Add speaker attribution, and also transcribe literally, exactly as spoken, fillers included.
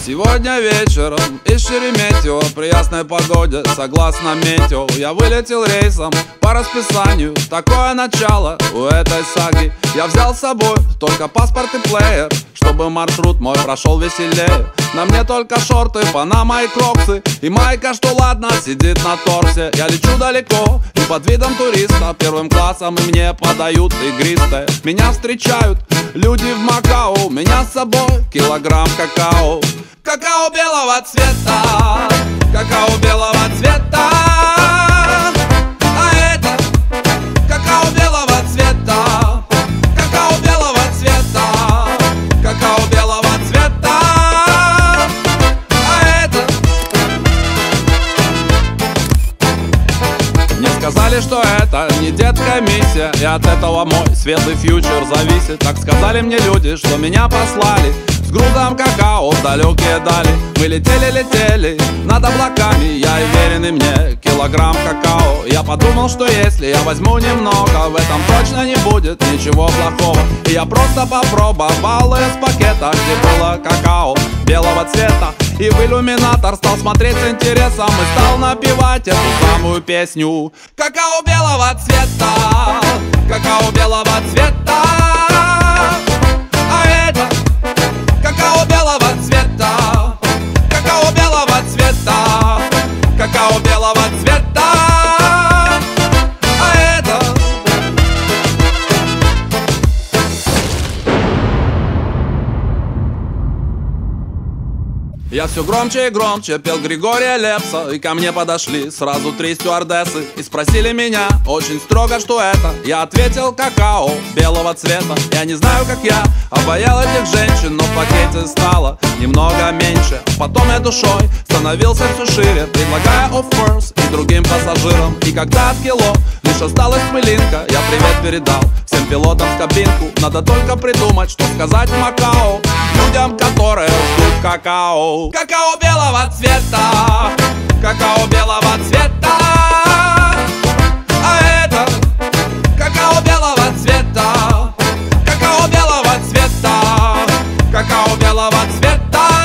Speaker 1: Сегодня вечером из Шереметьево при ясной погоде, согласно метео, я вылетел рейсом по расписанию. Такое начало у этой саги. Я взял с собой только паспорт и плеер, чтобы маршрут мой прошел веселее. На мне только шорты, панама и кроксы, и майка, что ладно, сидит на торсе. Я лечу далеко и под видом туриста первым классом, и мне подают игристое. Меня встречают люди в Макао, меня с собой килограмм какао. Какао белого цвета, какао белого цвета. А это какао белого цвета, какао белого цвета, какао белого цвета. А это мне сказали, что это не детская миссия, и от этого мой светлый фьючер зависит. Так сказали мне люди, что меня послали с грузом какао в далекие дали. Мы летели-летели над облаками, я и веренный мне килограмм какао. Я подумал, что если я возьму немного, в этом точно не будет ничего плохого. И я просто попробовал из пакета, где было какао белого цвета, и в иллюминатор стал смотреть с интересом и стал напевать эту самую песню. Какао белого цвета, какао белого цвета. А это какао белого цвета, какао белого цвета, какао белого цвета. А это я все громче и громче пел Григория Лепса, и ко мне подошли сразу три стюардессы и спросили меня очень строго, что это. Я ответил: какао белого цвета. Я не знаю, как я обаял этих женщин, но в пакете стало немного меньше. Потом я душой становился все шире, предлагая offers и другим пассажирам. И когда от кило лишь осталась пылинка, я привет передал всем пилотам в кабинку. Надо только придумать, что сказать в Макао людям, которые ждут какао. Какао белого цвета, какао белого цвета. А это какао белого цвета, какао белого цвета, какао белого цвета.